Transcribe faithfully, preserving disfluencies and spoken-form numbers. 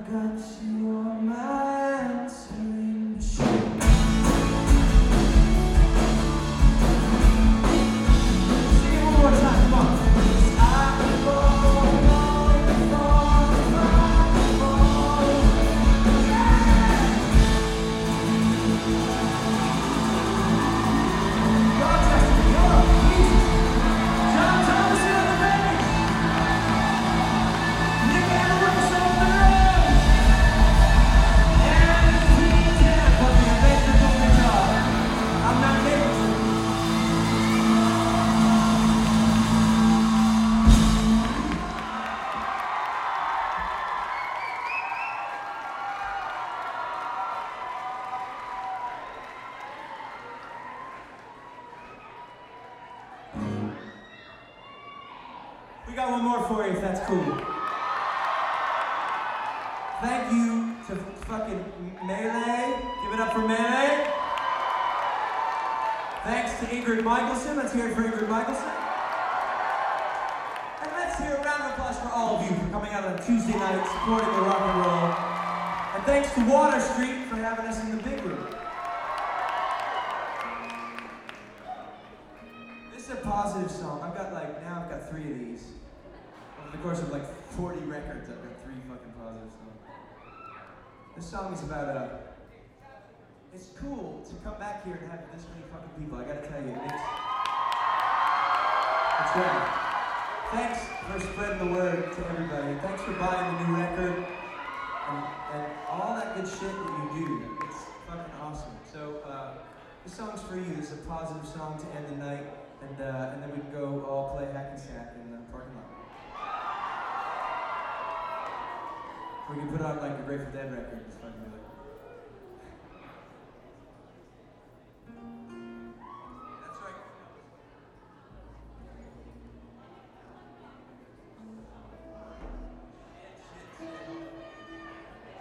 got you on my answering machine. Sing it one more time, come on. I fall, fall, fall, fall, yeah! Rochester, come on, Jesus. John Thomas in the bass. Nick Amorous on the drums. And Pete Tapp on the electrical guitar. I'm not Nicholson. We got one more for you if that's cool. Thank you to fucking Melee. Give it up for Melee. Thanks to Ingrid Michaelson. Let's hear it for Ingrid Michaelson. And let's hear a round of applause for all of you for coming out on Tuesday night, supporting the rock and roll. And thanks to Water Street for having us in the big room. This is a positive song. I've got like, now I've got three of these. Over the course of like forty records, I've got three fucking positive songs. This song is about, uh, it's cool to come back here and have this many fucking people. I gotta tell you, it's, it's great. Thanks for spreading the word to everybody. Thanks for buying the new record and, and all that good shit that you do. It's fucking awesome. So, uh, this song's for you. This is a positive song to end the night. And, uh, and then we'd go all play hack and sack in the parking lot. We can put out like a Grateful Dead record. It's fucking good.